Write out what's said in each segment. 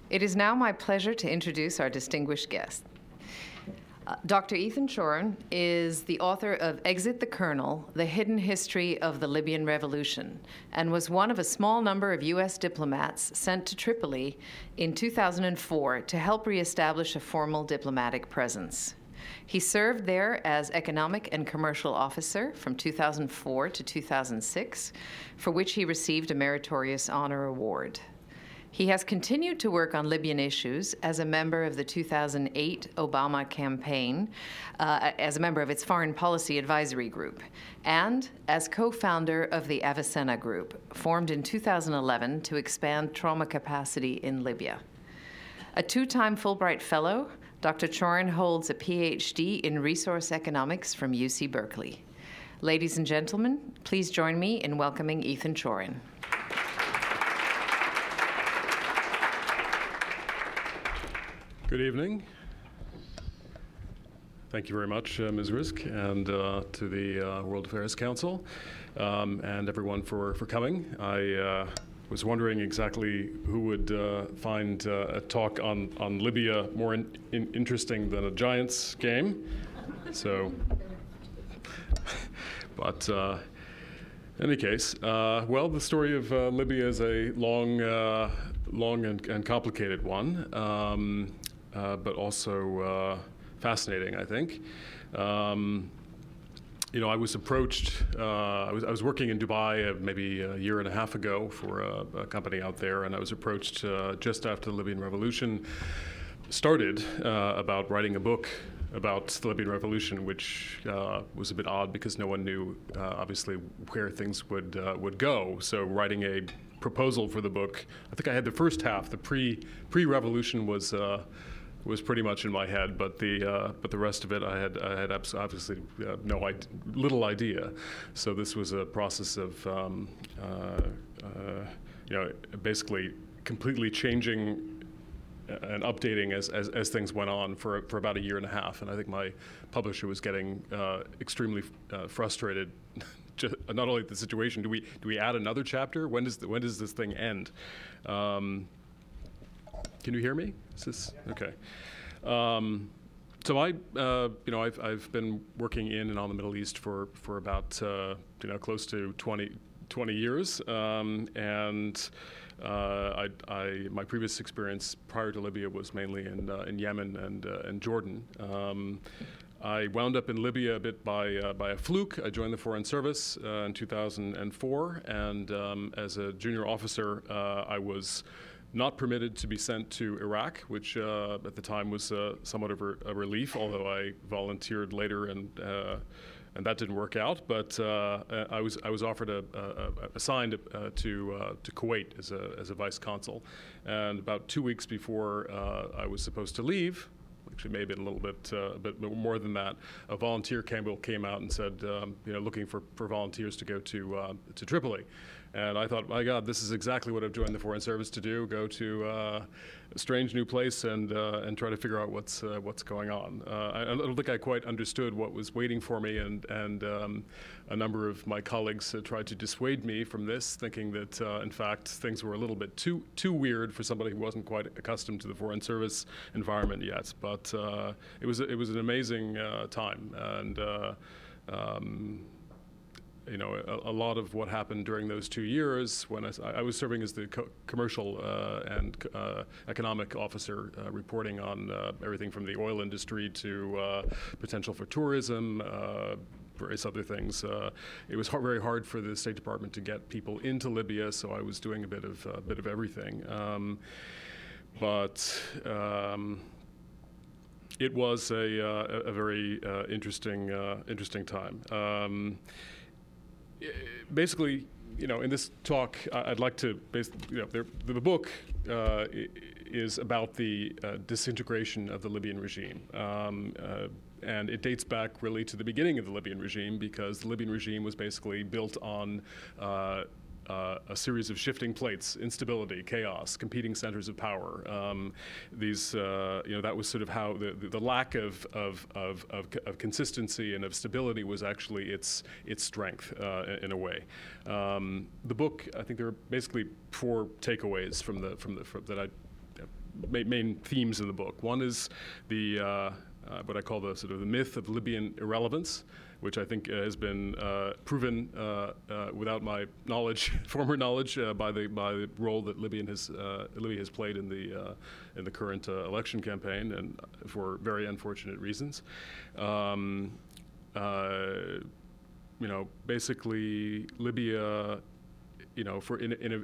It is now my pleasure to introduce our distinguished guest. Dr. Ethan Chorin is the author of Exit the Colonel, The Hidden History of the Libyan Revolution, and was one of a small number of U.S. diplomats sent to Tripoli in 2004 to help reestablish a formal diplomatic presence. He served there as Economic and Commercial Officer from 2004 to 2006, for which he received a Meritorious Honor Award. He has continued to work on Libyan issues as a member of the 2008 Obama campaign, as a member of its Foreign Policy Advisory Group, and as co-founder of the Avicenna Group, formed in 2011 to expand trauma capacity in Libya. A two-time Fulbright Fellow, Dr. Chorin holds a PhD in Resource Economics from UC Berkeley. Ladies and gentlemen, please join me in welcoming Ethan Chorin. Good evening. Thank you very much, Ms. Risk, and to the World Affairs Council, and everyone for coming. I was wondering exactly who would find a talk on Libya more interesting than a Giants game. So, but in any case, well, the story of Libya is a long and complicated one. But also fascinating, I think. I was approached. I was working in Dubai maybe a year and a half ago for a company out there, and I was approached just after the Libyan Revolution started about writing a book about the Libyan Revolution, which was a bit odd because no one knew, obviously, where things would go. So writing a proposal for the book, I think I had the first half. The pre-revolution was pretty much in my head, but the rest of it I had obviously little idea. So this was a process of basically completely changing and updating as things went on for about a year and a half. And I think my publisher was getting extremely frustrated. Not only the situation, do we add another chapter? When does this thing end? Can you hear me? Is this okay? So I've been working in and on the Middle East for about close to 20 years, and my previous experience prior to Libya was mainly in Yemen and Jordan. I wound up in Libya a bit by a fluke. I joined the Foreign Service in 2004, and as a junior officer, I was not permitted to be sent to Iraq, which at the time was somewhat of a relief, although I volunteered later and that didn't work out. But I was offered assigned to Kuwait as a vice consul, and about 2 weeks before I was supposed to leave, actually maybe a bit more than that, a volunteer came out and said, looking for volunteers to go to Tripoli. And I thought, my God, this is exactly what I've joined the Foreign Service to do: go to a strange new place and try to figure out what's going on. I don't think I quite understood what was waiting for me, and a number of my colleagues tried to dissuade me from this, thinking that in fact things were a little bit too weird for somebody who wasn't quite accustomed to the Foreign Service environment yet. But it was an amazing time, and a lot of what happened during those 2 years, when I was serving as the commercial and economic officer, reporting on everything from the oil industry to potential for tourism, various other things. It was very hard for the State Department to get people into Libya, so I was doing a bit of everything. But it was a very interesting time. Basically, in this talk, I'd like to the book is about the disintegration of the Libyan regime. And it dates back really to the beginning of the Libyan regime, because the Libyan regime was basically built on a series of shifting plates, instability, chaos, competing centers of power. That was sort of how the lack of consistency and of stability was actually its strength in a way. The book, I think there are basically 4 takeaways from that I main themes in the book. One is the what I call the sort of the myth of Libyan irrelevance, which I think has been proven without my knowledge, former knowledge, by the role that Libya has played in the current election campaign, and for very unfortunate reasons. Basically, Libya, for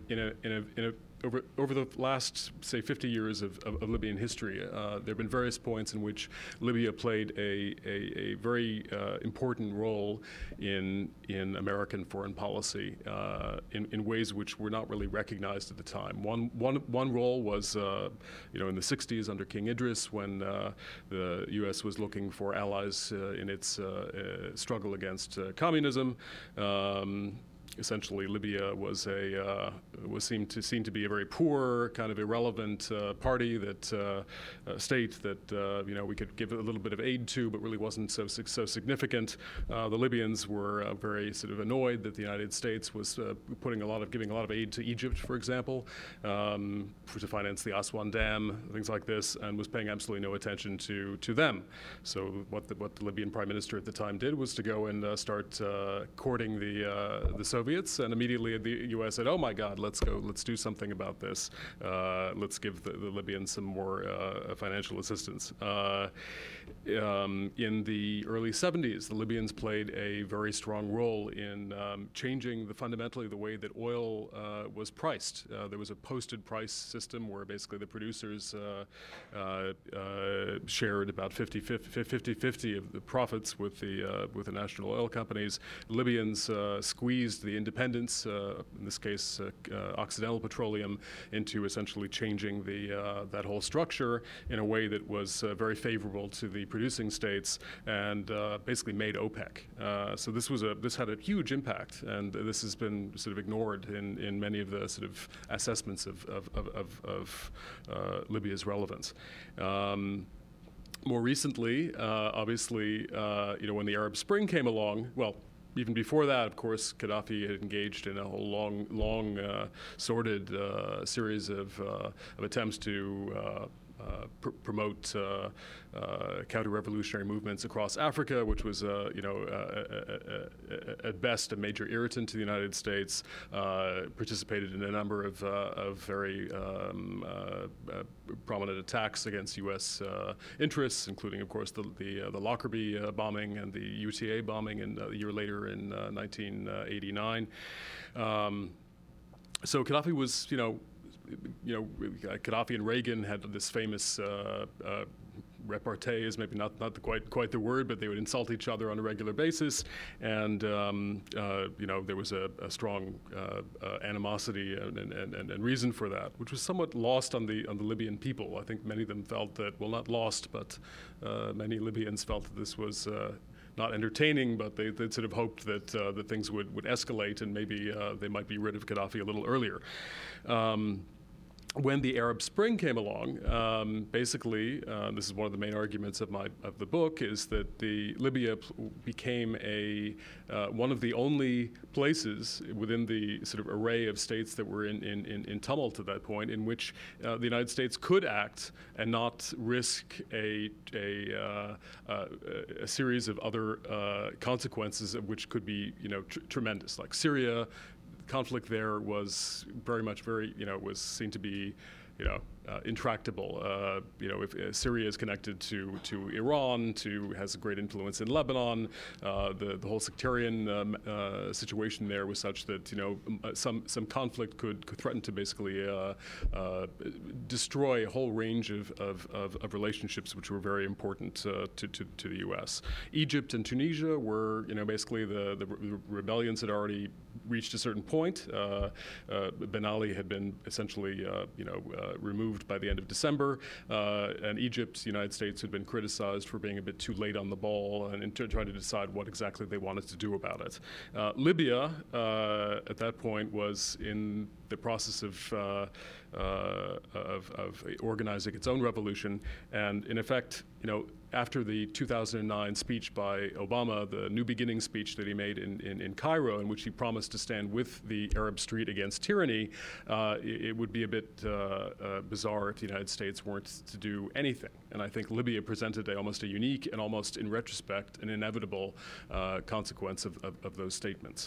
over the last, say, 50 years of Libyan history, there have been various points in which Libya played a very important role in American foreign policy in ways which were not really recognized at the time. One role was, in the 60s under King Idris, when the U.S. was looking for allies in its struggle against communism. Essentially, Libya was seen to be a very poor, kind of irrelevant party state that we could give a little bit of aid to, but really wasn't so significant. The Libyans were very sort of annoyed that the United States was giving a lot of aid to Egypt, for example, to finance the Aswan Dam, things like this, and was paying absolutely no attention to them. So what the Libyan Prime Minister at the time did was to go and start courting the Soviets, and immediately the U.S. said, "Oh my God, let's do something about this. Let's give the Libyans some more financial assistance." In the early 70s, the Libyans played a very strong role in changing fundamentally the way that oil was priced. There was a posted price system where basically the producers shared about 50-50 of the profits with the national oil companies. Libyans squeezed the independents, in this case Occidental Petroleum, into essentially changing that whole structure in a way that was very favorable to the producing states, and basically made OPEC. So this had a huge impact, and this has been sort of ignored in many of the sort of assessments of Libya's relevance. More recently, obviously, when the Arab Spring came along, well, even before that, of course, Gaddafi had engaged in a whole long, sordid series of attempts to promote counter-revolutionary movements across Africa, which was, at best a major irritant to the United States. Participated in a number of very prominent attacks against U.S. interests, including, of course, the Lockerbie bombing and the UTA bombing a year later in 1989. So Gaddafi was, Gaddafi and Reagan had this famous repartee, is maybe not quite the word, but they would insult each other on a regular basis, and there was a strong animosity and reason for that, which was somewhat lost on the Libyan people. I think many of them felt that, well, not lost, but many Libyans felt that this was not entertaining, but they sort of hoped that things would escalate, and maybe they might be rid of Gaddafi a little earlier. When the Arab Spring came along, basically, this is one of the main arguments of the book, is that Libya became one of the only places within the sort of array of states that were in tumult at that point, in which the United States could act and not risk a series of other consequences of which could be tremendous, like Syria. Conflict there was was seen to be, intractable. If Syria is connected to Iran, has a great influence in Lebanon, the whole sectarian situation there was such that some conflict could threaten to basically destroy a whole range of relationships which were very important to the U.S. Egypt and Tunisia were basically the rebellions had already reached a certain point. Ben Ali had been essentially removed by the end of December, and Egypt, the United States had been criticized for being a bit too late on the ball and trying to decide what exactly they wanted to do about it. Libya, at that point, was in the process of organizing its own revolution. And in effect, after the 2009 speech by Obama, the New Beginning speech that he made in Cairo, in which he promised to stand with the Arab street against tyranny, it would be a bit bizarre if the United States weren't to do anything. And I think Libya presented almost a unique and almost, in retrospect, an inevitable consequence of those statements.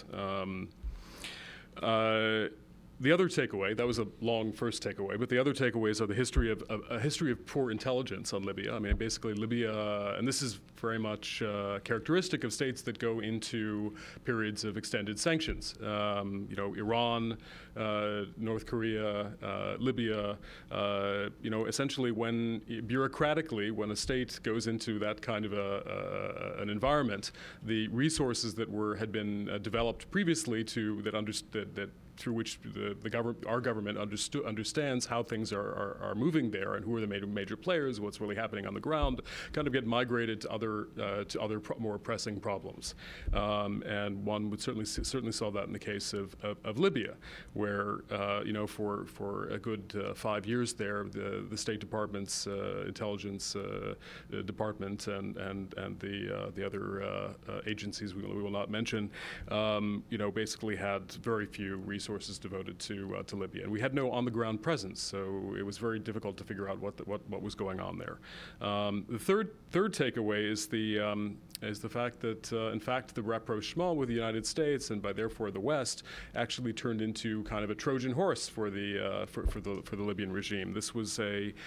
The other takeaway, that was a long first takeaway, but the other takeaways are the history of a history of poor intelligence on Libya. I mean, basically Libya, and this is very much characteristic of states that go into periods of extended sanctions. Iran, North Korea, Libya. Essentially, bureaucratically, when a state goes into that kind of an environment, the resources that had been developed previously through which our government understands how things are moving there and who are the major players, what's really happening on the ground, kind of get migrated to other more pressing problems. And one would certainly saw that in the case of Libya, where for a good 5 years there, the State Department's intelligence department and the other agencies we will not mention, basically had very few resources devoted to Libya, and we had no on-the-ground presence, so it was very difficult to figure out what was going on there. The third takeaway is the fact that, in fact, the rapprochement with the United States and by therefore the West actually turned into kind of a Trojan horse for the Libyan regime. This was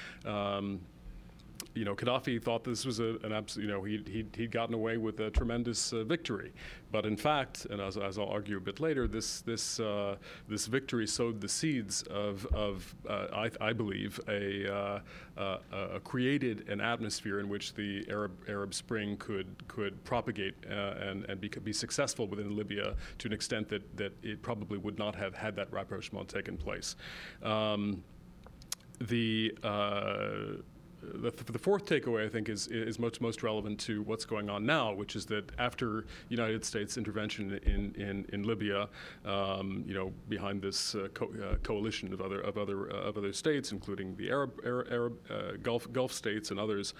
Gaddafi thought this was an absolute, he'd gotten away with a tremendous victory. But in fact, and as I'll argue a bit later, this victory sowed the seeds of I believe, created an atmosphere in which the Arab Spring could propagate and be successful within Libya to an extent that it probably would not have had that rapprochement taken place. The fourth takeaway, I think, is most relevant to what's going on now, which is that after United States intervention in Libya, behind this coalition of other states, including the Arab Gulf states and others.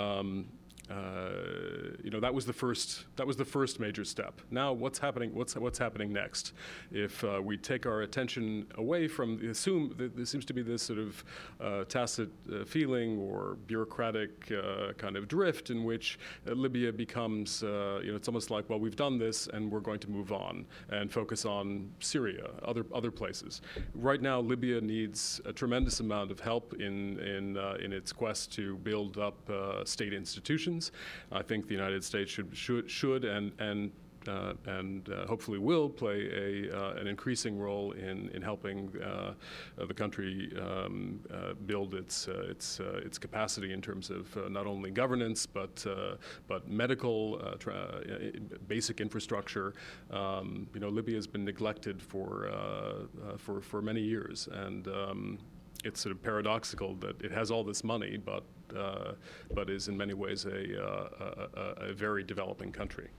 That was the first major step. Now, what's happening next? If we take our attention away from assume that there seems to be this sort of tacit feeling or bureaucratic kind of drift in which Libya becomes, it's almost like, well, we've done this and we're going to move on and focus on Syria, other places. Right now, Libya needs a tremendous amount of help in its quest to build up state institutions. I think the United States should and hopefully will play an increasing role in helping the country build its capacity in terms of not only governance but medical basic infrastructure. Libya has been neglected for many years, and it's sort of paradoxical that it has all this money, but is in many ways a very developing country.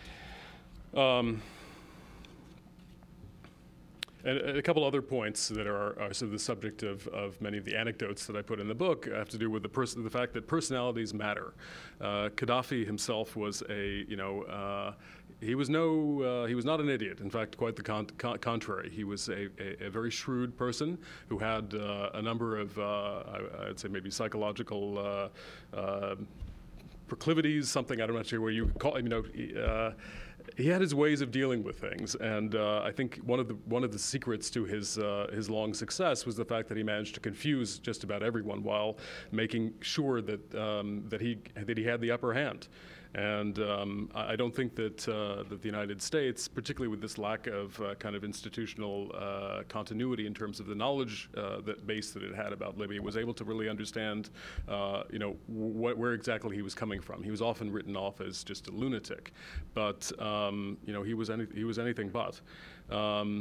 And a couple other points that are sort of the subject of many of the anecdotes that I put in the book have to do with the fact that personalities matter. Gaddafi himself was he was not an idiot. In fact, quite the contrary. He was a very shrewd person who had a number of, I'd say maybe psychological proclivities, something, I'm not sure what you would call it, he had his ways of dealing with things, and I think one of the secrets to his long success was the fact that he managed to confuse just about everyone while making sure that he had the upper hand. And I don't think that the United States, particularly with this lack of kind of institutional continuity in terms of the knowledge base that it had about Libya, was able to really understand, where exactly he was coming from. He was often written off as just a lunatic, but he was anything but.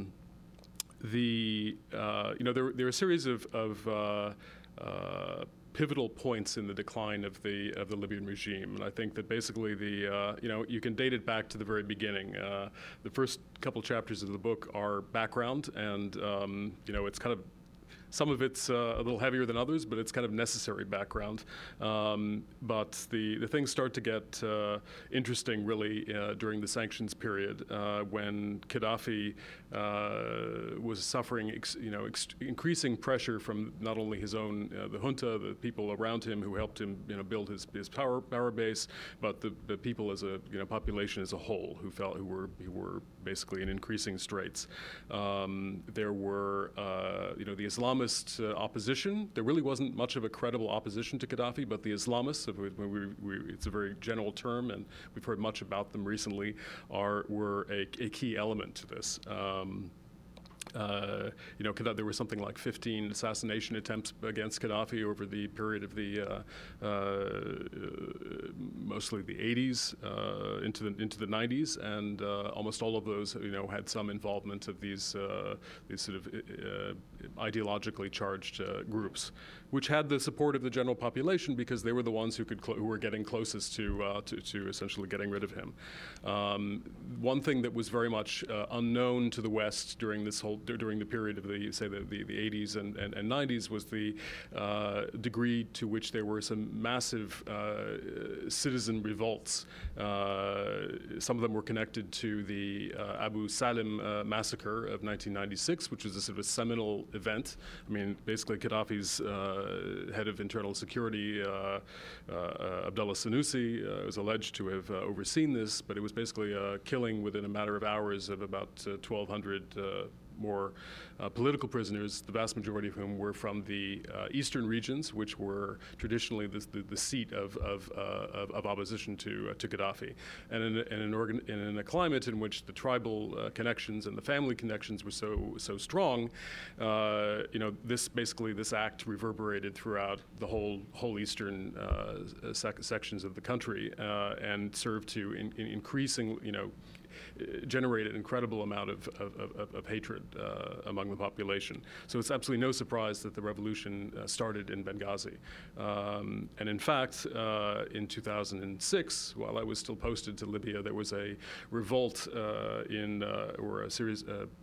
There are a series of pivotal points in the decline of the Libyan regime. And I think that basically you can date it back to the very beginning. The first couple chapters of the book are background, and it's kind of, some of it's a little heavier than others, but it's kind of necessary background. But the things start to get interesting really during the sanctions period when Gaddafi was suffering increasing pressure from not only his own the junta, the people around him who helped him build his power base, but the people as a population as a whole who were basically in increasing straits. There were the Islamist opposition. There really wasn't much of a credible opposition to Gaddafi, but the Islamists, it's a very general term, and we've heard much about them recently, were a key element to this. There were something like 15 assassination attempts against Gaddafi over the period of the mostly the 80s into the 90s, and almost all of those had some involvement of these sort of ideologically charged groups, which had the support of the general population because they were the ones who were getting closest to essentially getting rid of him. One thing that was very much unknown to the West during the period of the 80s and 90s was the degree to which there were some massive citizen revolts. Some of them were connected to the Abu Salim massacre of 1996, which was a sort of a seminal event. I mean, basically Gaddafi's head of internal security, Abdullah Sanusi, was alleged to have overseen this, but it was basically a killing within a matter of hours of about 1,200 more political prisoners, the vast majority of whom were from the eastern regions, which were traditionally the seat of opposition to Gaddafi, and in a climate in which the tribal connections and the family connections were so strong, this act reverberated throughout the whole eastern sections of the country and served to generate an incredible amount of hatred among the population. So it's absolutely no surprise that the revolution started in Benghazi. And in fact, in 2006, while I was still posted to Libya, there was a revolt or a series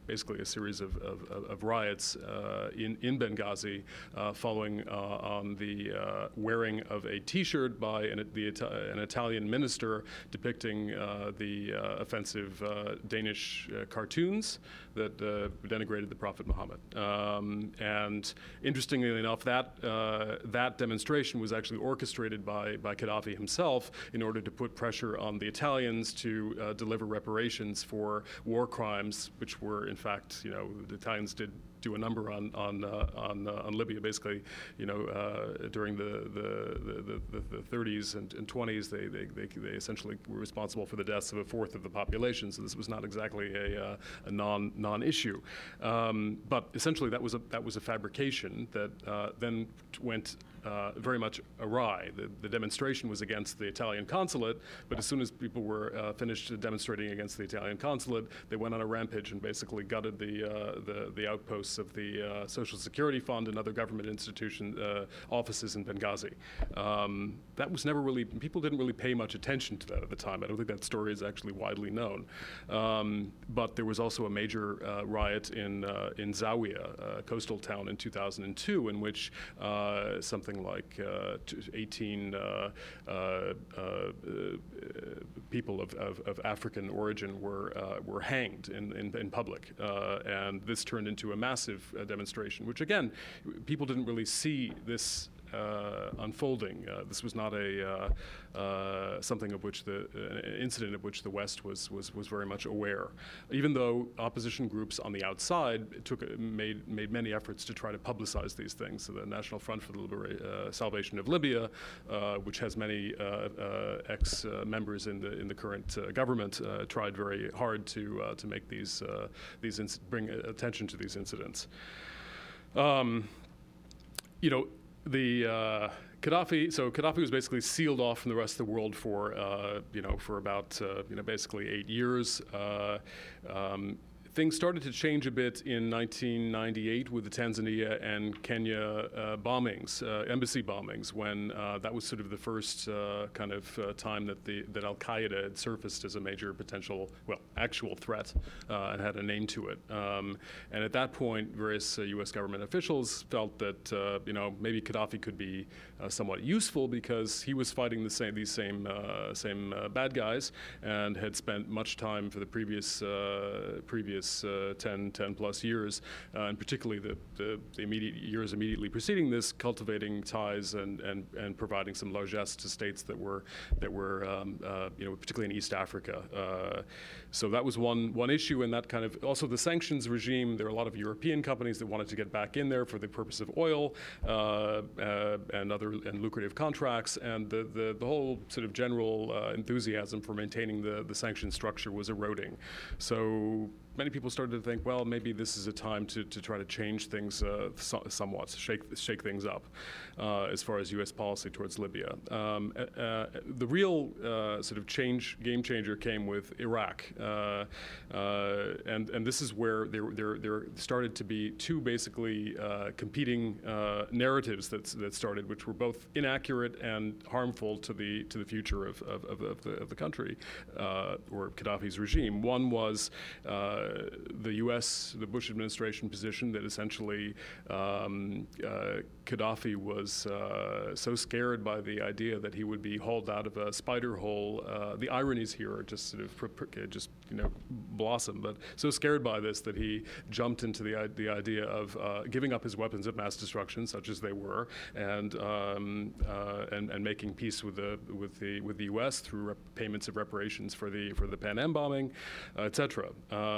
of riots in Benghazi following on the wearing of a T-shirt by an Italian minister depicting the offensive Danish cartoons that denigrated the Prophet Muhammad. And interestingly enough, that demonstration was actually orchestrated by Gaddafi himself in order to put pressure on the Italians to deliver reparations for war crimes, which were, in fact, the Italians did do a number on Libya, basically, during the 30s and 20s, they essentially were responsible for the deaths of a fourth of the population. So this was not exactly a non-issue, but essentially that was a fabrication that then went very much awry. The demonstration was against the Italian consulate, but as soon as people were finished demonstrating against the Italian consulate, they went on a rampage and basically gutted the outposts of the Social Security Fund and other government institution offices in Benghazi. That was never really, people didn't really pay much attention to that at the time. I don't think that story is actually widely known. But there was also a major riot in Zawiya, a coastal town, in 2002, in which something like 18 people of African origin were hanged in public, and this turned into a massive demonstration, which again, people didn't really see this unfolding. This was not something of which an incident of which the West was very much aware, even though opposition groups on the outside made many efforts to try to publicize these things. So the National Front for the Salvation of Libya, which has many ex-members in the current government, tried very hard to make bring attention to these incidents. Gaddafi was basically sealed off from the rest of the world for about basically 8 years. things started to change a bit in 1998 with the Tanzania and Kenya bombings, embassy bombings, when that was sort of the first kind of time that Al Qaeda had surfaced as a major potential, actual threat, and had a name to it. And at that point, various U.S. government officials felt that maybe Gaddafi could be somewhat useful because he was fighting these same bad guys and had spent much time for the previous 10 plus years, and particularly the immediate years immediately preceding this, cultivating ties and providing some largesse to states that were particularly in East Africa. So that was one issue, and that kind of also the sanctions regime. There are a lot of European companies that wanted to get back in there for the purpose of oil and lucrative contracts, and the whole sort of general enthusiasm for maintaining the sanction structure was eroding. So many people started to think, well, maybe this is a time to try to change things somewhat, shake things up as far as U.S. policy towards Libya. The real sort of game changer came with Iraq, and this is where there started to be two basically competing narratives that started, which were both inaccurate and harmful to the future of the country or Gaddafi's regime. One was the Bush administration position that essentially Gaddafi was so scared by the idea that he would be hauled out of a spider hole. The ironies here are just sort of blossom, but so scared by this that he jumped into the idea of giving up his weapons of mass destruction, such as they were, and making peace with the U.S. through payments of reparations for the Pan Am bombing, etc.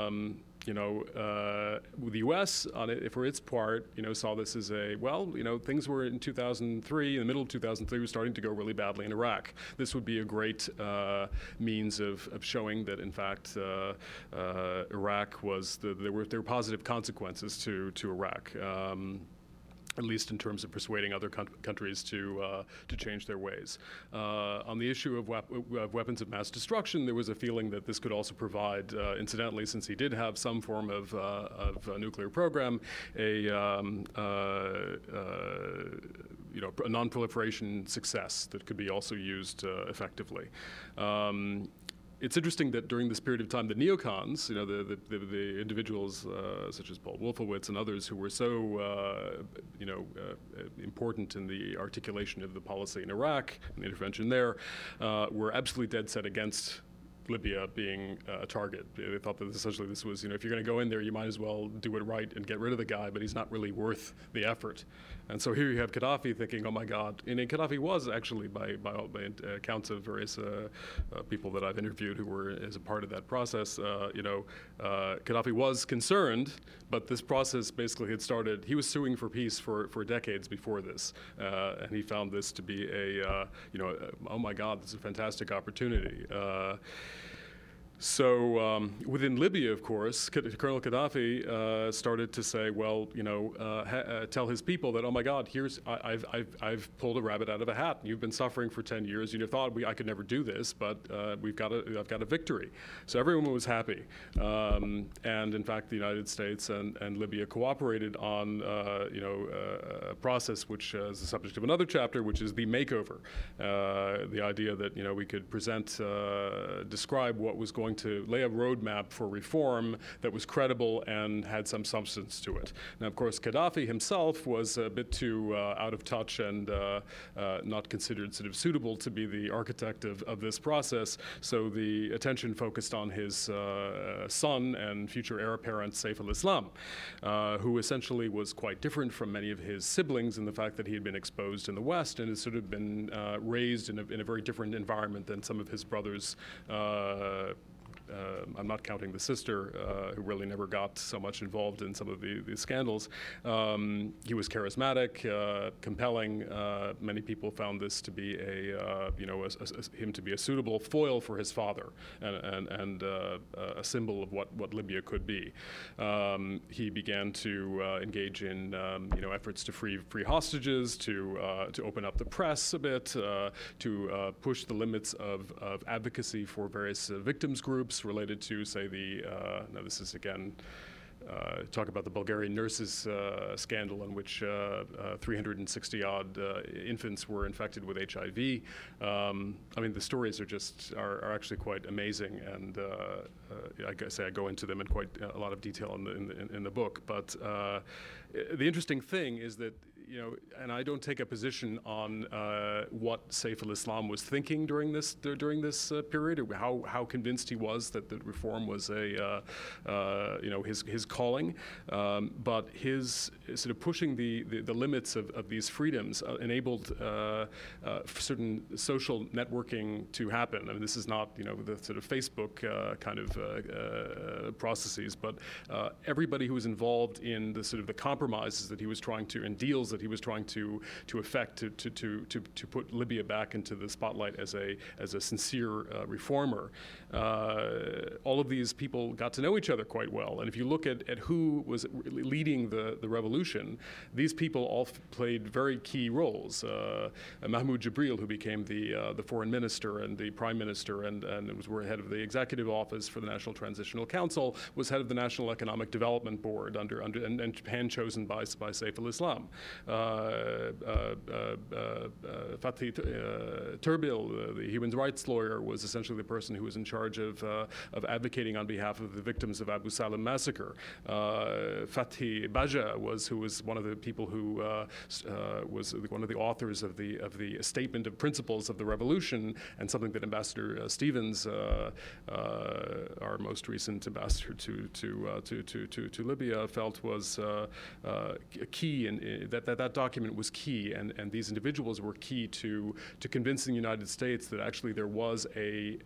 The U.S. for its part, saw this as things were in 2003, in the middle of 2003, were starting to go really badly in Iraq. This would be a great means of showing that, in fact, Iraq was there were positive consequences to Iraq. At least in terms of persuading other countries to change their ways. On the issue of weapons of mass destruction, there was a feeling that this could also provide, incidentally, since he did have some form of nuclear program, a non-proliferation success that could be also used effectively. It's interesting that during this period of time, the neocons, the individuals such as Paul Wolfowitz and others who were so, important in the articulation of the policy in Iraq and the intervention there, were absolutely dead set against Libya being a target. They thought that essentially this was, if you're going to go in there, you might as well do it right and get rid of the guy, but he's not really worth the effort. And so here you have Gaddafi thinking, oh my God. And Gaddafi was actually, by accounts of various people that I've interviewed who were as a part of that process, Gaddafi was concerned, but this process basically had started. He was suing for peace for decades before this, and he found this to be oh my God, this is a fantastic opportunity. So within Libya, of course, Colonel Gaddafi started to say, tell his people that, oh my God, I've pulled a rabbit out of a hat. You've been suffering for 10 years. You thought I could never do this, but I've got a victory. So everyone was happy, and in fact, the United States and Libya cooperated on a process which is the subject of another chapter, which is the makeover. The idea that we could describe what was going to lay a roadmap for reform that was credible and had some substance to it. Now, of course, Gaddafi himself was a bit too out of touch and not considered sort of suitable to be the architect of this process. So the attention focused on his son and future heir apparent, Saif al-Islam, who essentially was quite different from many of his siblings in the fact that he had been exposed in the West and had sort of been raised in a very different environment than some of his brothers. I'm not counting the sister, who really never got so much involved in some of the scandals. He was charismatic, compelling. Many people found this to be him to be a suitable foil for his father and a symbol of what Libya could be. He began to engage in efforts to free hostages, to open up the press a bit, to push the limits of advocacy for various victims groups. reports related to, say, now this is again. Talk about the Bulgarian nurses scandal, in which 360-odd infants were infected with HIV. I mean, the stories are actually quite amazing, and I go into them in quite a lot of detail in the book. But the interesting thing is that, and I don't take a position on what Saif al-Islam was thinking during this period, or how convinced he was that the reform was his calling, but his sort of pushing the limits of these freedoms enabled certain social networking to happen. I mean, this is not the sort of Facebook kind of processes, but everybody who was involved in the sort of the compromises that he was trying to, and deals that he was trying to effect to put Libya back into the spotlight as a sincere reformer. All of these people got to know each other quite well, and if you look at who was leading the revolution, these people all played very key roles. Mahmoud Jibril, who became the foreign minister and the prime minister, and was head of the executive office for the National Transitional Council, was head of the National Economic Development Board and hand-chosen by Saif al-Islam. Fatih Turbil, the human rights lawyer, was essentially the person who was in charge of advocating on behalf of the victims of Abu Salam massacre. Fatih Baja who was one of the people who was one of the authors of the statement of principles of the revolution, and something that Ambassador Stevens, our most recent ambassador to Libya, felt was key, and that document was key, and these individuals were key to convincing the United States that actually there was a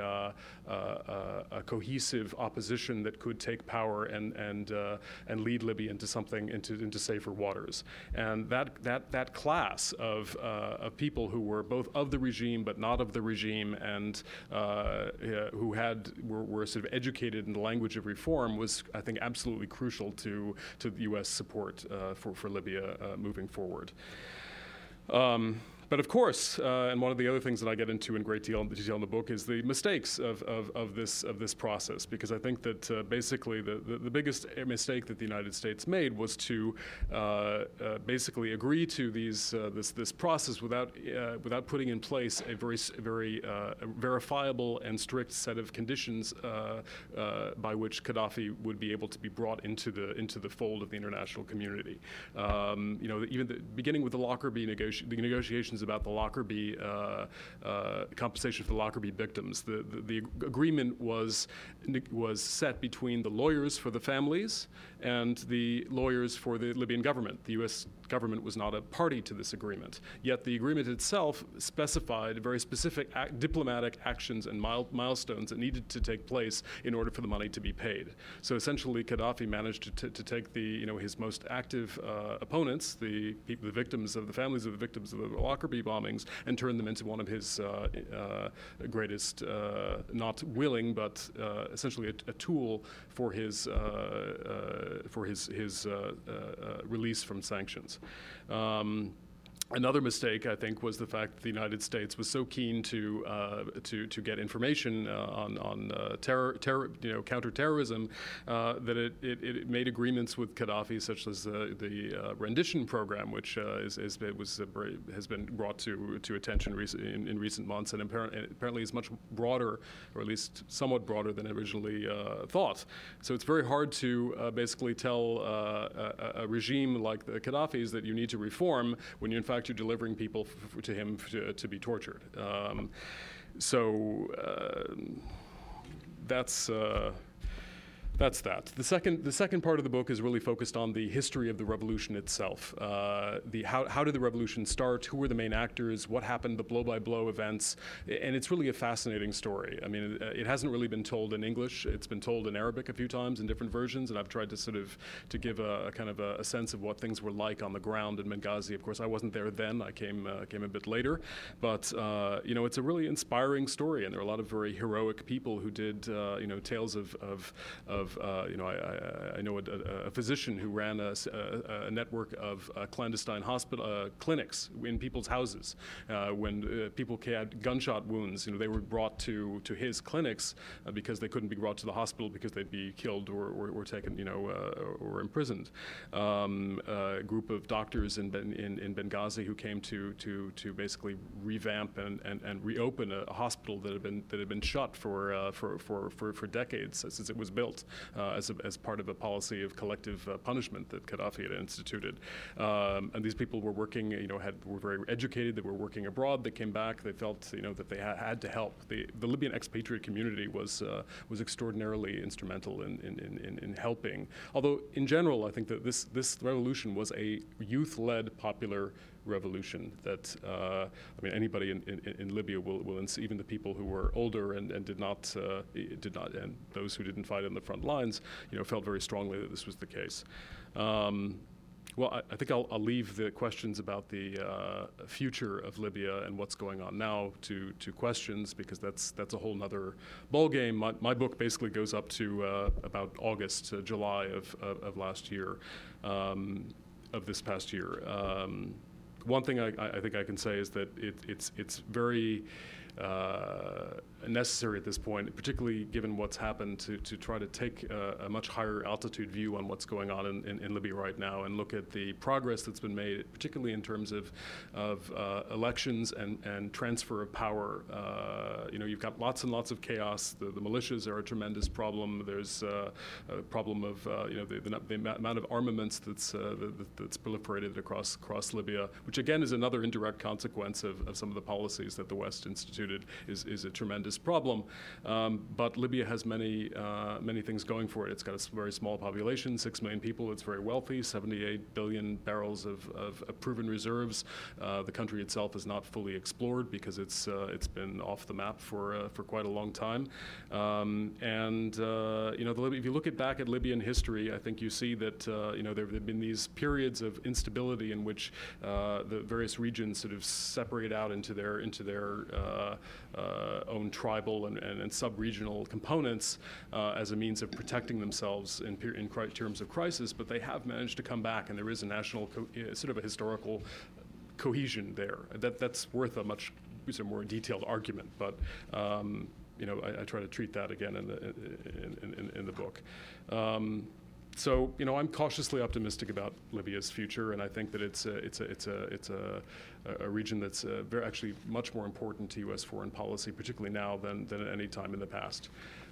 cohesive opposition that could take power and lead Libya into something into safer waters. And that class of people who were both of the regime but not of the regime, and who were sort of educated in the language of reform, was, I think, absolutely crucial to the U.S. support for Libya moving forward. But of course, and one of the other things that I get into in great detail in the book is the mistakes of this process, because I think that basically the biggest mistake that the United States made was to basically agree to this process without putting in place a very verifiable and strict set of conditions by which Gaddafi would be able to be brought into the fold of the international community. Even beginning with the Lockerbie negotiations about the Lockerbie compensation for the Lockerbie victims. The agreement was set between the lawyers for the families and the lawyers for the Libyan government. The U.S. government was not a party to this agreement. Yet the agreement itself specified very specific diplomatic actions and milestones that needed to take place in order for the money to be paid. So essentially, Gaddafi managed to take his most active opponents, the victims of the families of the victims of the Lockerbie bombings, and turn them into one of his greatest, not willing, but essentially a tool for his release from sanctions. Another mistake, I think, was the fact that the United States was so keen to get information on counterterrorism that it made agreements with Gaddafi, such as the rendition program, which has been brought to attention in recent months, and apparently is much broader, or at least somewhat broader than originally thought. So it's very hard to basically tell a regime like the Gaddafi's that you need to reform when you in fact you're delivering people to him to be tortured. That's that. The second part of the book is really focused on the history of the revolution itself. How did the revolution start? Who were the main actors? What happened? The blow-by-blow events, and it's really a fascinating story. I mean, it hasn't really been told in English. It's been told in Arabic a few times in different versions, and I've tried to give a kind of a sense of what things were like on the ground in Benghazi. Of course, I wasn't there then. I came a bit later, but it's a really inspiring story, and there are a lot of very heroic people who did tales of of, I know a physician who ran a network of clandestine hospital clinics in people's houses. When people had gunshot wounds, they were brought to his clinics because they couldn't be brought to the hospital because they'd be killed or taken, or imprisoned. A group of doctors in Benghazi who came to basically revamp and reopen a hospital that had been shut for decades since it was built as part of a policy of collective punishment that Gaddafi had instituted. And these people were working, were very educated. They were working abroad. They came back. They felt, that they had to help. The Libyan expatriate community was extraordinarily instrumental in helping. Although in general, I think that this revolution was a youth-led popular revolution that anybody in Libya will even the people who were older and did not and those who didn't fight on the front lines felt very strongly that this was the case. Well, I think I'll leave the questions about the future of Libya and what's going on now to questions, because that's a whole nother ballgame. My book basically goes up to about August, July of last year, of this past year. One thing I think I can say is that it's very necessary at this point, particularly given what's happened, to try to take a much higher altitude view on what's going on in Libya right now and look at the progress that's been made, particularly in terms of elections and transfer of power. You've got lots and lots of chaos. The militias are a tremendous problem. There's a problem of the amount of armaments that's proliferated across Libya, which again is another indirect consequence of some of the policies that the West instituted. Is a tremendous problem, but Libya has many things going for it. It's got a very small population, 6 million people. It's very wealthy, 78 billion barrels of proven reserves. The country itself is not fully explored because it's been off the map for quite a long time. If you look back at Libyan history, I think you see that there have been these periods of instability in which the various regions sort of separate out into their own tribal and sub-regional components as a means of protecting themselves in terms of crisis, but they have managed to come back, and there is a national sort of a historical cohesion there. That's worth a much more detailed argument, but I try to treat that again in the book. So I'm cautiously optimistic about Libya's future, and I think that it's a region that's actually much more important to U.S. foreign policy, particularly now than at any time in the past.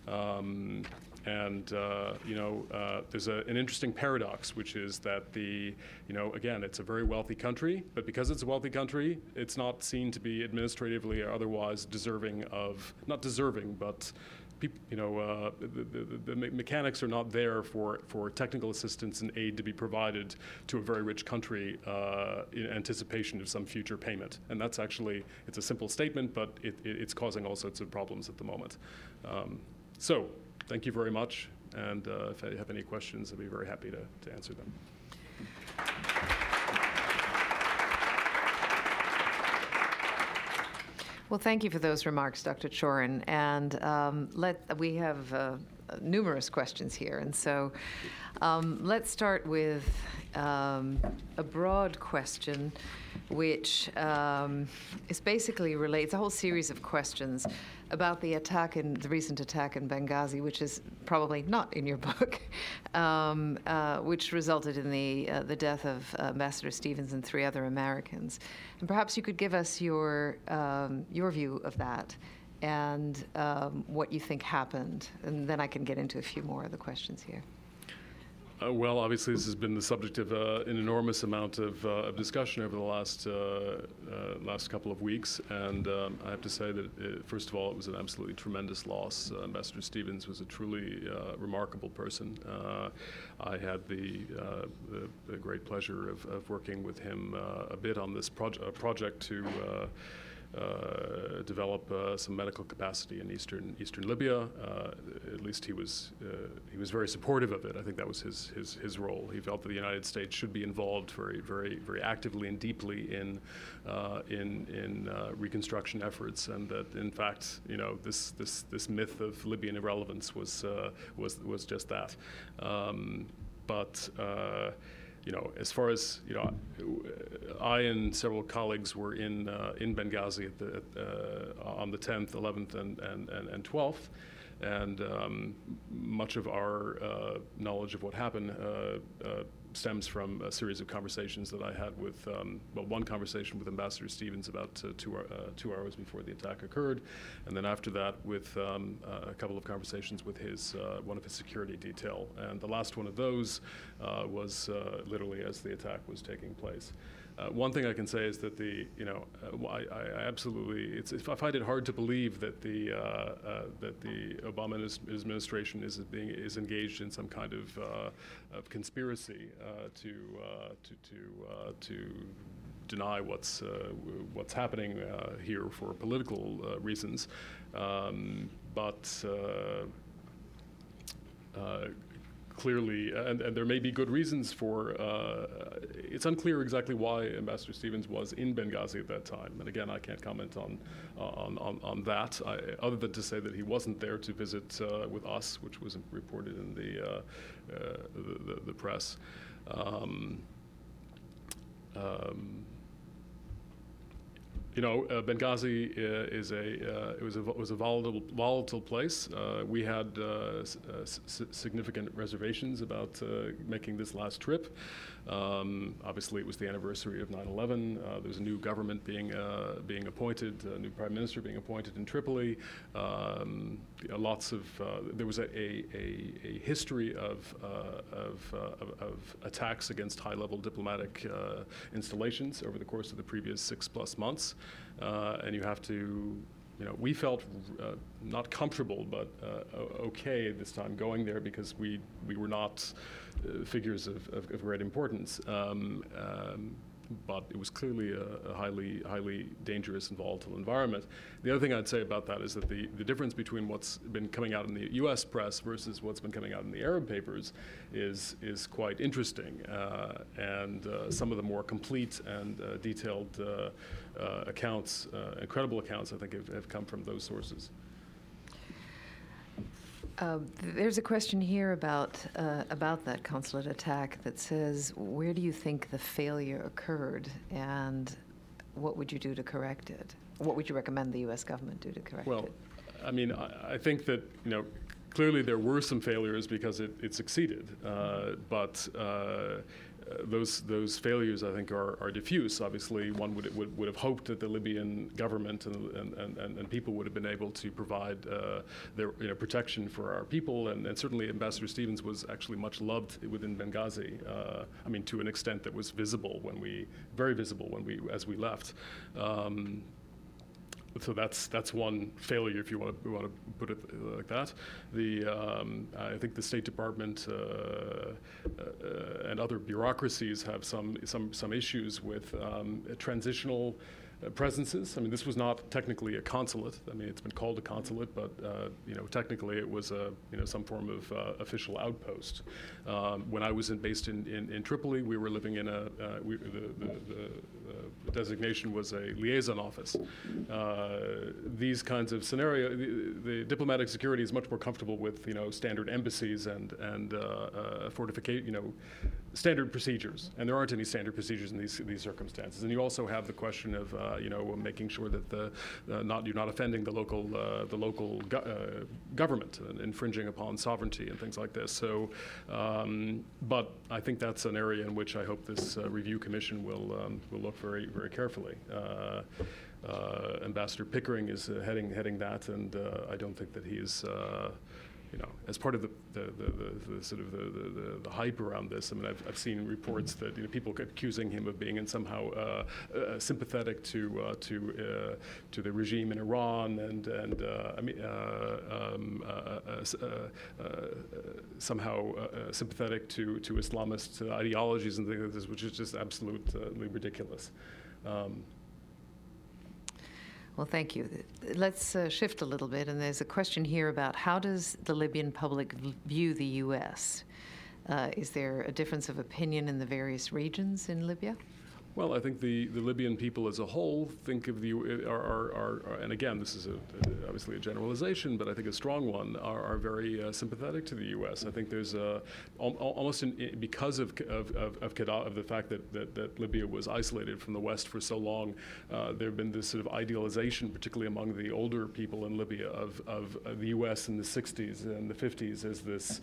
There's an interesting paradox, which is that again, it's a very wealthy country, but because it's a wealthy country, it's not seen to be administratively or otherwise not deserving, but the mechanics are not there for technical assistance and aid to be provided to a very rich country in anticipation of some future payment. And that's actually, it's a simple statement, but it's causing all sorts of problems at the moment. So thank you very much. And if you have any questions, I'd be very happy to answer them. Well, thank you for those remarks, Dr. Chorin. And we have numerous questions here. And so let's start with a broad question, which is basically relates a whole series of questions about the recent attack in Benghazi, which is probably not in your book, which resulted in the death of Ambassador Stevens and 3 other Americans. And perhaps you could give us your view of that and what you think happened, and then I can get into a few more of the questions here. Well, obviously, this has been the subject of an enormous amount of discussion over the last couple of weeks, and I have to say that, first of all, it was an absolutely tremendous loss. Ambassador Stevens was a truly remarkable person. I had the great pleasure of working with him a bit on this project to develop some medical capacity in eastern Libya. At least he was very supportive of it. I think that was his role. He felt that the United States should be involved very actively and deeply in reconstruction efforts, and that in fact, this myth of Libyan irrelevance was just that. As far as I and several colleagues were in Benghazi on the 10th, 11th, and 12th, and much of our knowledge of what happened stems from a series of conversations that I had with, one conversation with Ambassador Stevens about 2 hours before the attack occurred, and then after that with a couple of conversations with one of his security detail. And the last one of those was literally as the attack was taking place. One thing I can say is that I absolutely, I find it hard to believe that the Obama administration is engaged in some kind of conspiracy to deny what's happening here for political reasons, clearly, and there may be good reasons for. It's unclear exactly why Ambassador Stevens was in Benghazi at that time, and again, I can't comment on that, other than to say that he wasn't there to visit with us, which was reported in the press. Benghazi was a volatile place. We had significant reservations about making this last trip. Obviously, it was the anniversary of 9/11. There was a new government being appointed, a new prime minister being appointed in Tripoli. There was a history of attacks against high-level diplomatic installations over the course of the previous 6+ months. And you have to, we felt not comfortable, but okay this time going there because we were not figures of great importance. But it was clearly a highly dangerous and volatile environment. The other thing I'd say about that is that the difference between what's been coming out in the U.S. press versus what's been coming out in the Arab papers is quite interesting. And some of the more complete and detailed accounts, credible accounts, I think have come from those sources. There's a question here about that consulate attack that says, where do you think the failure occurred, and what would you do to correct it? What would you recommend the U.S. government do to correct it? Well, I mean, I think that, clearly there were some failures because it succeeded, but those failures, I think, are diffuse. Obviously, one would have hoped that the Libyan government and people would have been able to provide their protection for our people, and certainly Ambassador Stevens was actually much loved within Benghazi. I mean, to an extent that was very visible as we left. So that's one failure, if you want to put it like that. I think the State Department and other bureaucracies have some issues with transitional presences. I mean, this was not technically a consulate. I mean, it's been called a consulate, but technically it was some form of official outpost. When I was based in Tripoli, we were living in the designation was a liaison office. These kinds of scenario, the diplomatic security is much more comfortable with standard embassies and fortification, standard procedures, and there aren't any standard procedures in these circumstances. And you also have the question of making sure that you're not offending the local government and infringing upon sovereignty and things like this. So, but I think that's an area in which I hope this review commission will look very, very carefully. Ambassador Pickering is heading that, and I don't think that he is. As part of the sort of the hype around this, I mean, I've seen reports that people accusing him of being somehow sympathetic to the regime in Iran and somehow sympathetic to Islamist ideologies and things like this, which is just absolutely ridiculous. Well, thank you. Let's shift a little bit, and there's a question here about how does the Libyan public view the U.S.? Is there a difference of opinion in the various regions in Libya? Well, I think the Libyan people as a whole think of and again, this is obviously a generalization, but I think a strong one, are very sympathetic to the U.S. I think there's almost because of the fact that Libya was isolated from the West for so long, there have been this sort of idealization, particularly among the older people in Libya, of the U.S. in the 60s and the 50s as this,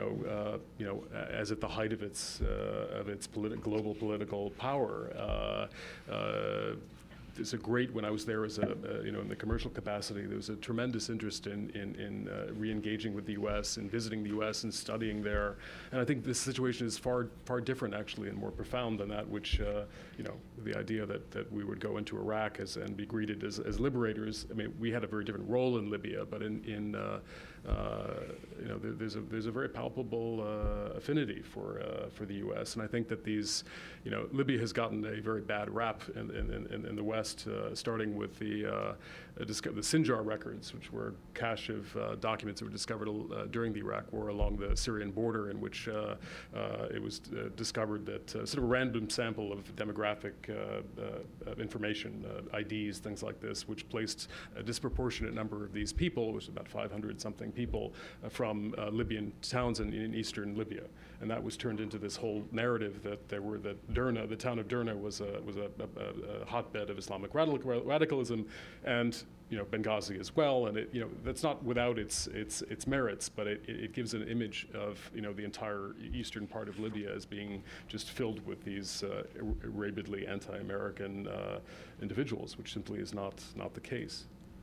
as at the height of its global political power. It's a great, when I was there as in the commercial capacity, there was a tremendous interest in re-engaging with the U.S. and visiting the U.S. and studying there. And I think this situation is far different, actually, and more profound than that, which, the idea that we would go into Iraq and be greeted as liberators. I mean, we had a very different role in Libya, but there's a very palpable affinity for the U.S. And I think that Libya has gotten a very bad rap in the West, starting with the Sinjar records, which were a cache of documents that were discovered during the Iraq War along the Syrian border, in which it was discovered that sort of a random sample of demographic information, IDs, things like this, which placed a disproportionate number of these people, which was about 500 something people, from Libyan towns in eastern Libya. And that was turned into this whole narrative that Derna, the town of Derna, was a hotbed of Islamic radicalism, and Benghazi as well. And that's not without its merits, but it gives an image of the entire eastern part of Libya as being just filled with these rabidly anti-American individuals, which simply is not the case.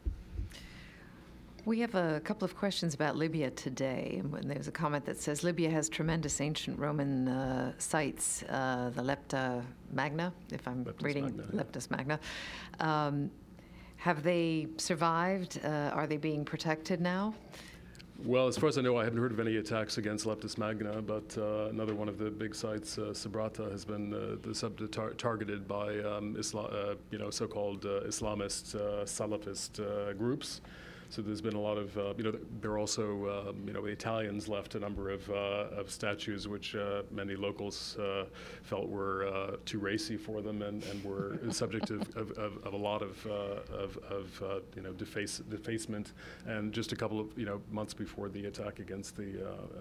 We have a couple of questions about Libya today. And there's a comment that says Libya has tremendous ancient Roman sites, the Lepta Magna, if I'm reading Leptis Magna. Have they survived? Are they being protected now? Well, as far as I know, I haven't heard of any attacks against Leptis Magna, but another one of the big sites, Sabrata, has been targeted by so-called Islamist, Salafist groups. So there's been a lot of, there are also, the Italians left a number of statues which many locals felt were too racy for them and were subject of a lot of defacement. And just a couple of months before the attack against the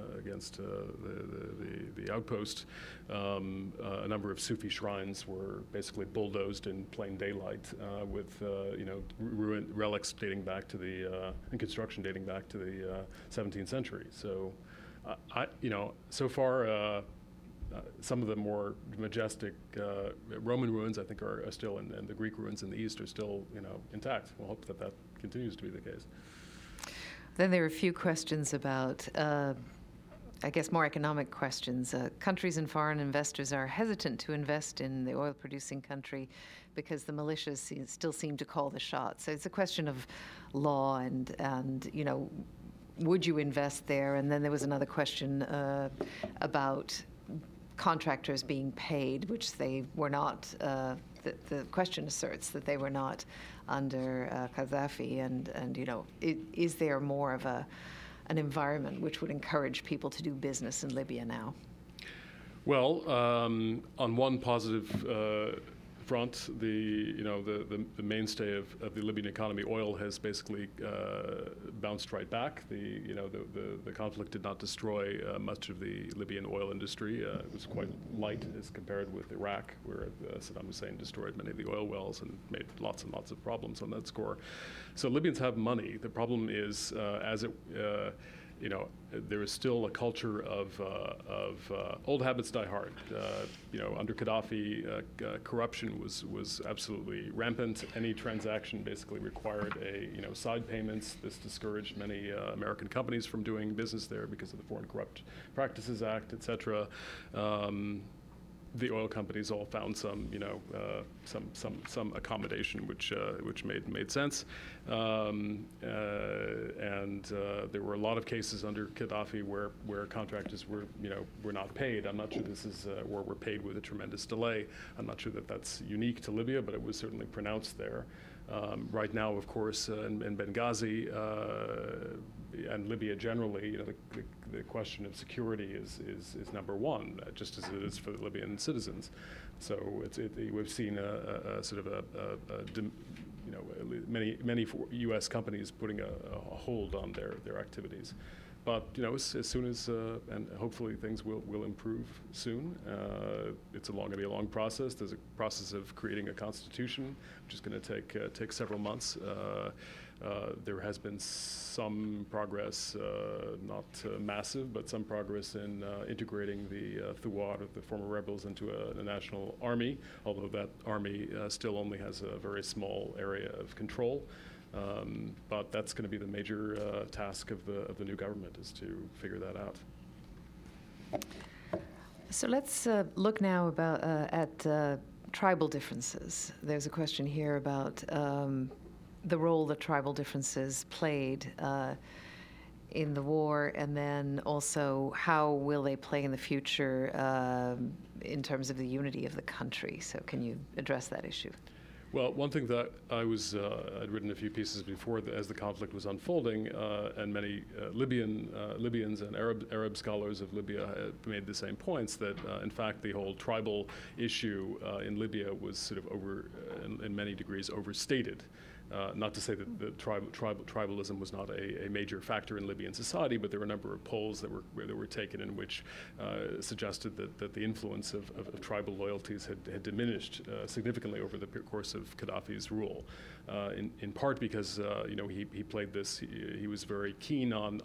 outpost, a number of Sufi shrines were basically bulldozed in plain daylight with ruined relics dating back to and construction dating back to the 17th century. So, so far, some of the more majestic Roman ruins, I think, are still, and the Greek ruins in the east are still, intact. We'll hope that continues to be the case. Then there are a few questions about, I guess, more economic questions. Countries and foreign investors are hesitant to invest in the oil-producing country because the militias still seem to call the shots. So it's a question of law and would you invest there? And then there was another question about contractors being paid, which they were not. The question asserts that they were not under Gaddafi, and is there more of an environment which would encourage people to do business in Libya now? Well, on one positive front, the mainstay of the Libyan economy, oil, has basically bounced right back. The conflict did not destroy much of the Libyan oil industry. It was quite light as compared with Iraq, where Saddam Hussein destroyed many of the oil wells and made lots and lots of problems on that score. So Libyans have money. The problem is, there is still a culture of old habits die hard. Under Gaddafi, corruption was absolutely rampant. Any transaction basically required side payments. This discouraged many American companies from doing business there because of the Foreign Corrupt Practices Act, etc. The oil companies all found some accommodation which made sense, and there were a lot of cases under Gaddafi where contractors were not paid. I'm not sure this is or were paid with a tremendous delay. I'm not sure that that's unique to Libya, but it was certainly pronounced there. Right now, of course, in Benghazi and Libya generally, the question of security is number one, just as it is for the Libyan citizens. So we've seen a sort of many U.S. companies putting a hold on their activities. But as soon as and hopefully things will improve soon. It's going to be a long process. There's a process of creating a constitution, which is going to take several months. There has been some progress, not massive, but some progress in integrating the Thuwar, the former rebels, into a national army, although that army still only has a very small area of control. But that's going to be the major task of the new government, is to figure that out. So let's look now at tribal differences. There's a question here about the role that tribal differences played in the war, and then also how will they play in the future in terms of the unity of the country. So can you address that issue? Well, one thing that I'd written a few pieces before as the conflict was unfolding, and many Libyans and Arab scholars of Libya had made the same points, that in fact the whole tribal issue in Libya was sort of in many degrees overstated. Not to say that the tribalism was not a major factor in Libyan society, but there were a number of polls that were taken in which suggested that the influence of tribal loyalties had diminished significantly over the course of Gaddafi's rule. In part because he played this. He was very keen on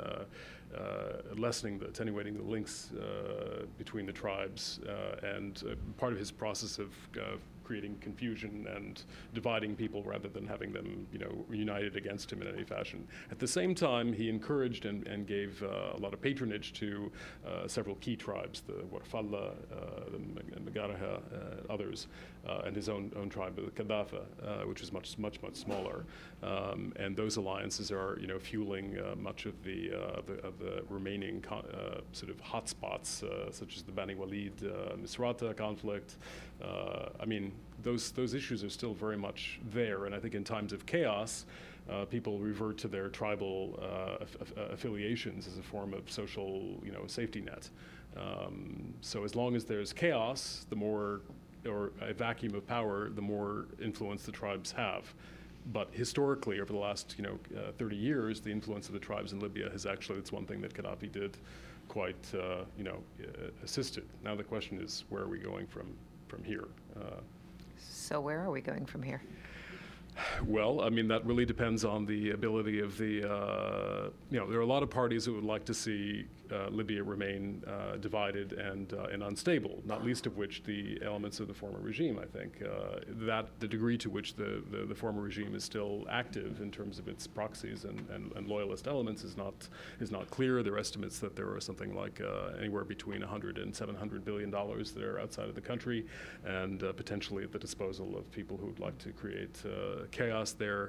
attenuating the links between the tribes, and part of his process of creating confusion and dividing people rather than having them, united against him in any fashion. At the same time, he encouraged and gave a lot of patronage to several key tribes, the Warfalla, the Megaraha, others, and his own tribe, the Kaddafa, which is much smaller. And those alliances are, fueling much of the remaining sort of hotspots, such as the Bani Walid, Misrata conflict. Those issues are still very much there, and I think in times of chaos, people revert to their tribal affiliations as a form of social, safety net. So as long as there's chaos, or a vacuum of power, the more influence the tribes have. But historically, over the last 30 years, the influence of the tribes in Libya it's one thing that Gaddafi did quite assisted. Now the question is, where are we going from here? So where are we going from here? Well, that really depends on the ability of the, there are a lot of parties who would like to see Libya remain divided and unstable, not least of which the elements of the former regime, I think. That the degree to which the former regime is still active in terms of its proxies and loyalist elements is not clear. There are estimates that there are something like anywhere between $100 and $700 billion that are outside of the country, and potentially at the disposal of people who would like to create chaos there.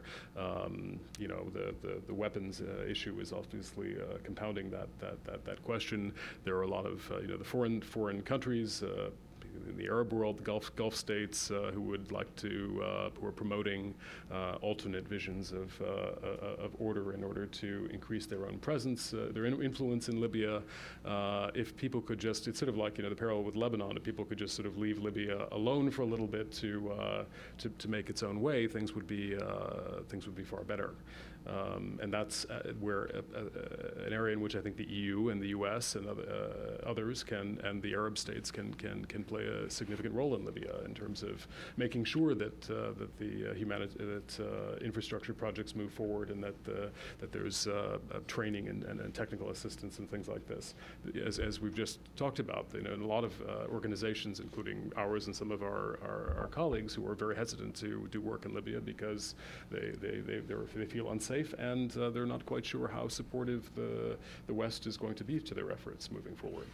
The weapons issue is obviously compounding that question. There are a lot of the foreign countries in the Arab world, the Gulf states, who would like to who are promoting alternate visions of order in order to increase their own presence, their influence in Libya. If people could just, it's sort of like the parallel with Lebanon. If people could just sort of leave Libya alone for a little bit to make its own way, things would be far better. And that's where an area in which I think the EU and the U.S. and others and the Arab states can play a significant role in Libya in terms of making sure that infrastructure projects move forward, and that there's training and technical assistance and things like this. As we've just talked about, in a lot of organizations, including ours and some of our colleagues, who are very hesitant to do work in Libya because they feel unsafe, and they're not quite sure how supportive the West is going to be to their efforts moving forward.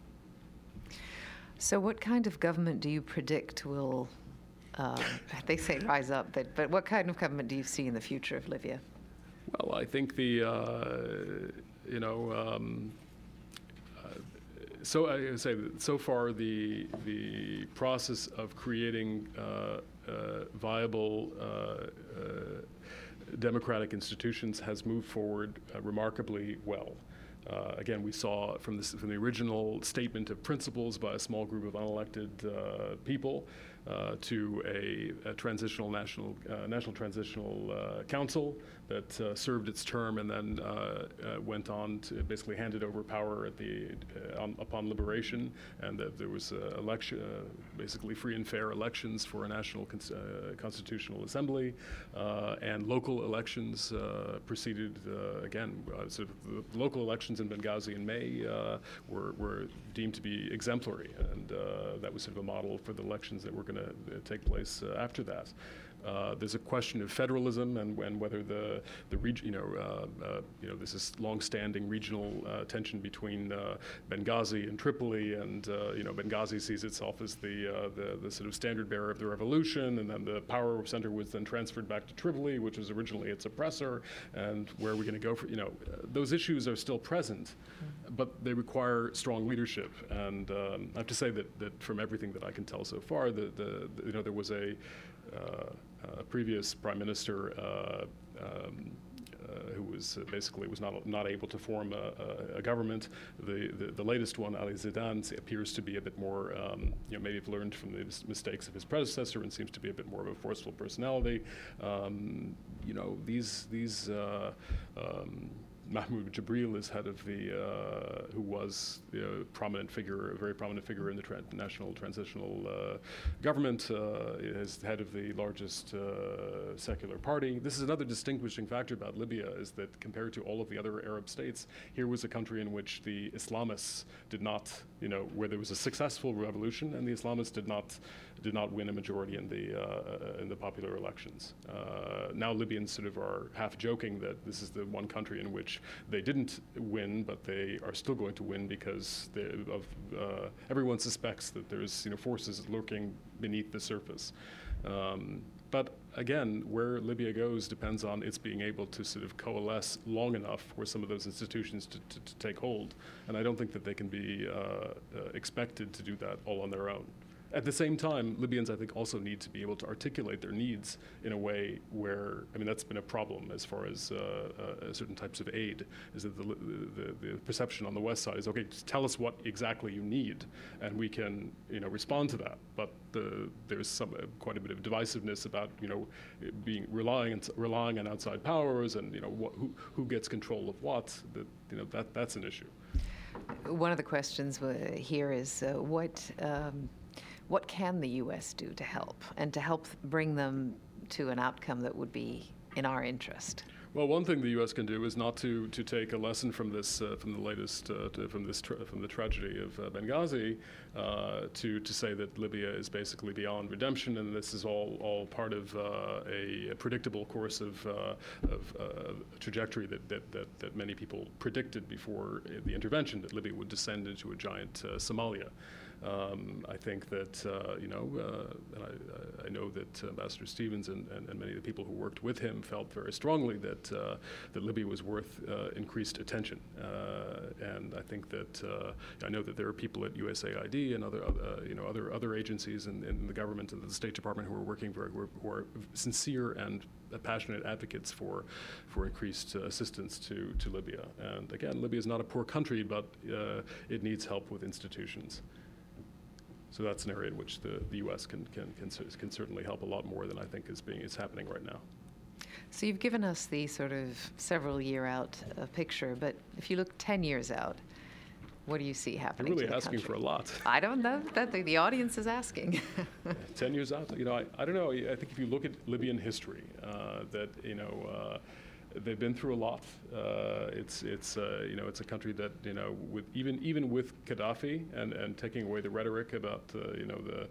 So what kind of government do you predict will, they say rise up, but what kind of government do you see in the future of Libya? Well, I think so I say that so far the process of creating viable democratic institutions has moved forward remarkably well. Again, we saw from the original statement of principles by a small group of unelected people to a transitional national transitional council that served its term and then went on to basically handed over power at upon liberation, and that there was basically free and fair elections for a national constitutional assembly, and local elections proceeded again. Sort of the local elections in Benghazi in May were deemed to be exemplary, and that was sort of a model for the elections that were going to take place after that. There's a question of federalism and whether the region, this is long-standing regional tension between Benghazi and Tripoli, and Benghazi sees itself as the sort of standard bearer of the revolution, and then the power center was then transferred back to Tripoli, which was originally its oppressor, and where are we going to go for, those issues are still present, but they require strong leadership. And I have to say that from everything that I can tell so far, there was a previous prime minister who was basically not able to form a government. The latest one, Ali Zidane, appears to be a bit more, maybe have learned from the mistakes of his predecessor and seems to be a bit more of a forceful personality. Mahmoud Jibril is head of who was a very prominent figure in the National Transitional Government, is head of the largest secular party. This is another distinguishing factor about Libya, is that compared to all of the other Arab states, here was a country in which the Islamists did not, where there was a successful revolution, and the Islamists did not win a majority in the popular elections. Now Libyans sort of are half joking that this is the one country in which they didn't win, but they are still going to win because everyone suspects that there's forces lurking beneath the surface. But again, where Libya goes depends on its being able to sort of coalesce long enough for some of those institutions to take hold. And I don't think that they can be expected to do that all on their own. At the same time, Libyans, I think, also need to be able to articulate their needs in a way where, that's been a problem as far as certain types of aid, is that the perception on the West side is, okay, just tell us what exactly you need, and we can, respond to that. But there's quite a bit of divisiveness about, relying on outside powers, and who gets control of what. That's an issue. One of the questions here is what can the U.S. do to help, and to help bring them to an outcome that would be in our interest? Well, one thing the U.S. can do is not to take a lesson from this, from the latest, from the tragedy of Benghazi, to say that Libya is basically beyond redemption, and this is all part of a predictable course of trajectory that many people predicted before the intervention, that Libya would descend into a giant Somalia. I think that, and I know that Ambassador Stevens and many of the people who worked with him felt very strongly that Libya was worth increased attention. And I think that I know that there are people at USAID and other agencies in the government and the State Department who are working who are sincere and passionate advocates for increased assistance to Libya. And again, Libya is not a poor country, but it needs help with institutions. So that's an area in which the U.S. can certainly help a lot more than I think is happening right now. So you've given us the sort of several year out picture, but if you look 10 years out, what do you see happening? You're really asking for a lot. I don't know. The audience is asking. 10 years out, I don't know. I think if you look at Libyan history, they've been through a lot. It's a country that with even with Gaddafi and taking away the rhetoric about the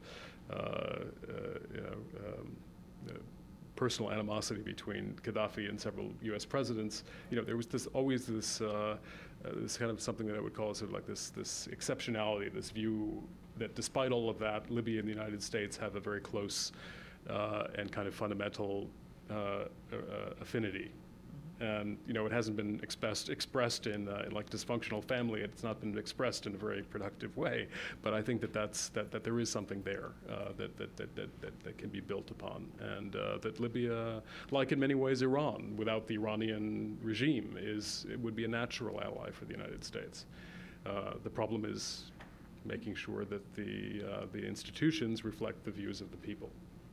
personal animosity between Gaddafi and several U.S. presidents, there was always this kind of something that I would call sort of like this exceptionality, this view that despite all of that, Libya and the United States have a very close and kind of fundamental affinity. And it hasn't been expressed in like dysfunctional family. It's not been expressed in a very productive way. But I think that there is something there that can be built upon, and that Libya, like in many ways Iran, without the Iranian regime, it would be a natural ally for the United States. The problem is making sure that the institutions reflect the views of the people.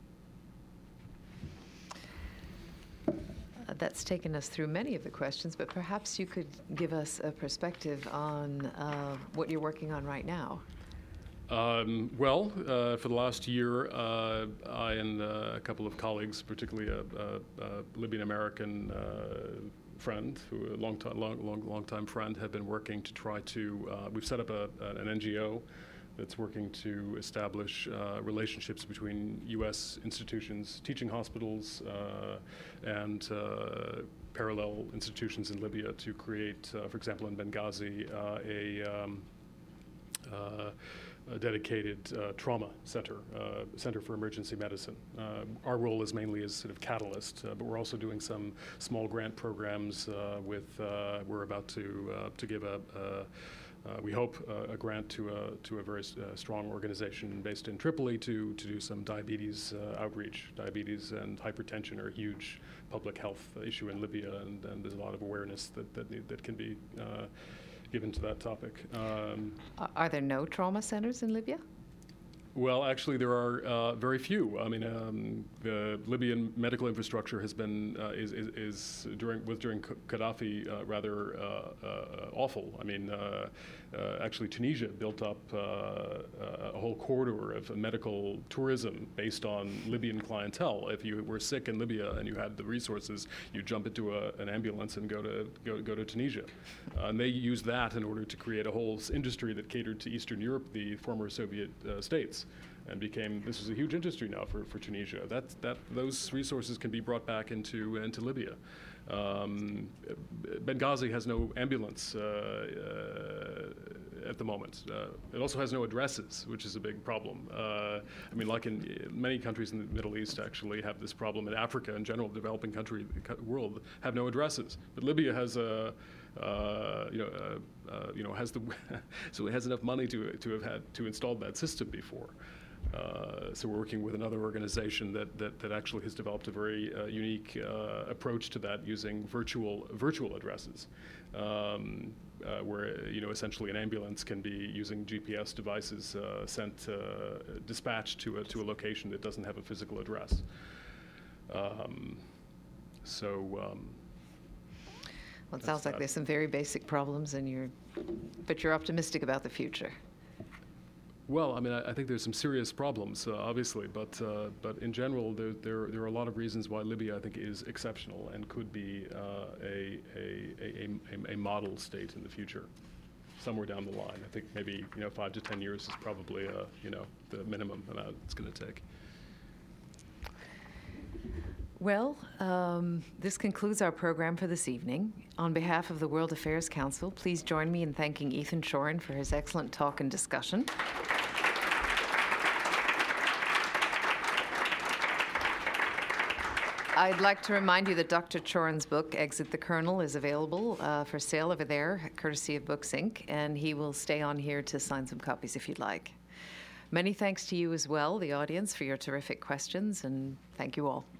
That's taken us through many of the questions, but perhaps you could give us a perspective on what you're working on right now. For the last year, I and a couple of colleagues, particularly a Libyan-American friend, who a long-time friend, have been working to try to. We've set up an NGO that's working to establish relationships between U.S. institutions, teaching hospitals, and parallel institutions in Libya to create, for example, in Benghazi, a dedicated trauma center for emergency medicine. Our role is mainly as sort of catalyst, but we're also doing some small grant programs we're about to give we hope a grant to a very strong organization based in Tripoli to do some diabetes outreach. Diabetes and hypertension are a huge public health issue in Libya, and there's a lot of awareness that can be given to that topic. Are there no trauma centers in Libya? Well, actually, there are very few. I mean, the Libyan medical infrastructure has been during Gaddafi rather awful. I mean, actually, Tunisia built up a whole corridor of medical tourism based on Libyan clientele. If you were sick in Libya and you had the resources, you jump into an ambulance and go to Tunisia, and they used that in order to create a whole industry that catered to Eastern Europe, the former Soviet states. And this is a huge industry now for Tunisia. Those resources can be brought back into Libya. Benghazi has no ambulance at the moment. It also has no addresses, which is a big problem. I mean, like in many countries in the Middle East, actually have this problem. In Africa, in general, developing world have no addresses. But Libya has has so it has enough money to have had to install that system before. So we're working with another organization that actually has developed a very unique approach to that, using virtual addresses, where essentially an ambulance can be using GPS devices dispatched to a location that doesn't have a physical address. Well, it sounds like there's some very basic problems, but you're optimistic about the future. Well, I mean, I think there's some serious problems, obviously, but in general, there are a lot of reasons why Libya, I think, is exceptional and could be a model state in the future, somewhere down the line. I think maybe 5 to 10 years is probably the minimum amount it's going to take. Well, this concludes our program for this evening. On behalf of the World Affairs Council, please join me in thanking Ethan Shorin for his excellent talk and discussion. I'd like to remind you that Dr. Shorin's book, Exit the Colonel, is available for sale over there, courtesy of Books Inc., and he will stay on here to sign some copies if you'd like. Many thanks to you as well, the audience, for your terrific questions, and thank you all.